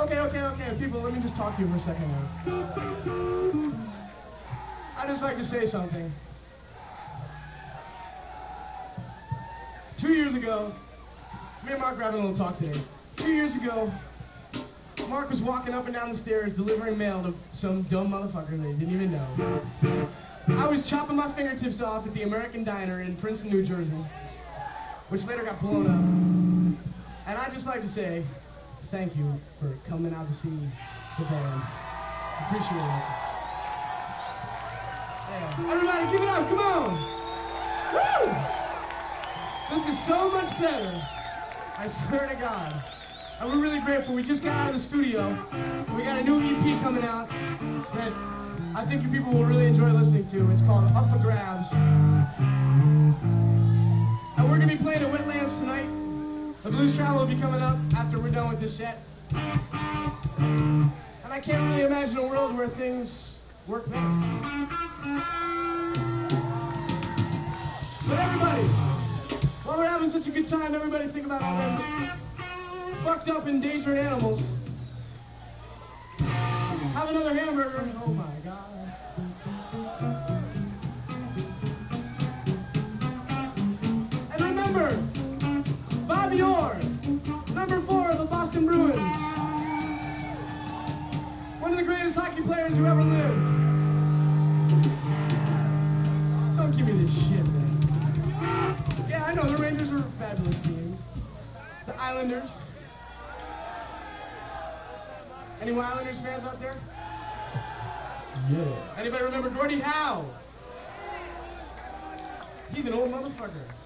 Okay, people, let me just talk to you for a second now. I'd just like to say something. 2 years ago, me and Mark were having a little talk today. 2 years ago, Mark was walking up and down the stairs delivering mail to some dumb motherfucker that he didn't even know. I was chopping my fingertips off at the American Diner in Princeton, New Jersey, which later got blown up. And I'd just like to say thank you for coming out to see the band. Appreciate it. Yeah. Everybody give it up, come on! Woo! This is so much better. I swear to God. And we're really grateful. We just got out of the studio. We got a new EP coming out that I think you people will really enjoy listening to. It's called Up for Grabs. And we're going to be playing at Wetlands tonight. The Blues Travel will be coming up after we're done with this set. And I can't really imagine a world where things work better. But everybody, while we're having such a good time, everybody think about all them fucked up endangered animals. Have another hamburger. Oh my God. And remember, Bobby Orr, number 4 of the Boston Bruins. One of the greatest hockey players who ever lived. Don't give me this shit, man. Yeah, I know, the Rangers are a fabulous team. The Islanders. Any more Islanders fans out there? Yeah. Anybody remember Gordie Howe? He's an old motherfucker.